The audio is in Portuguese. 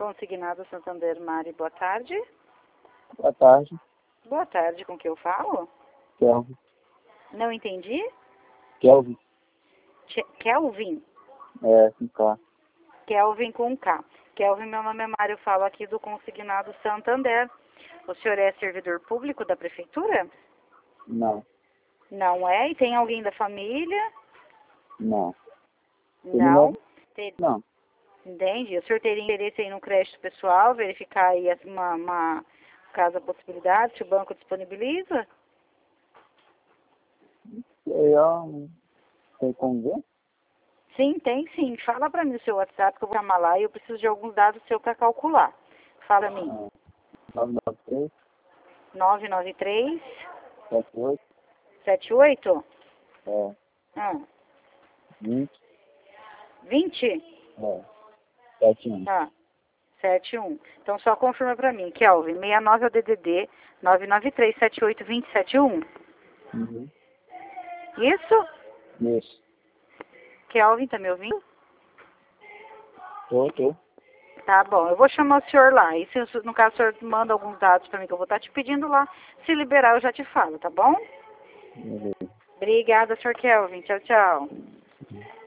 Consignado Santander, Mari, boa tarde. Boa tarde. Boa tarde, com quem eu falo? Kelvin. Não entendi? Kelvin. Kelvin? É, com K. Kelvin com K. Kelvin, meu nome é Mário, eu falo aqui do Consignado Santander. O senhor é servidor público da prefeitura? Não. Não é? E tem alguém da família? Não. Não? Não. Entende? O senhor teria interesse aí no crédito pessoal, verificar aí uma caso a possibilidade, se o banco disponibiliza? Eu tem como ver? Sim, tem sim. Fala para mim o seu WhatsApp que eu vou chamar lá e eu preciso de alguns dados seus para calcular. Fala para mim. 993 993 78 78 é, ah, 20 20 é, 71. ah, 71. Então só confirma para mim. Kelvin, 69 é o DDD 993 78 20 71. Uhum. Isso? Isso. Kelvin, tá me ouvindo? Tô. Tá bom, eu vou chamar o senhor lá. E se no caso o senhor manda alguns dados para mim que eu vou estar te pedindo lá, se liberar eu já te falo, tá bom? Beleza. Obrigada, senhor Kelvin. Tchau, tchau.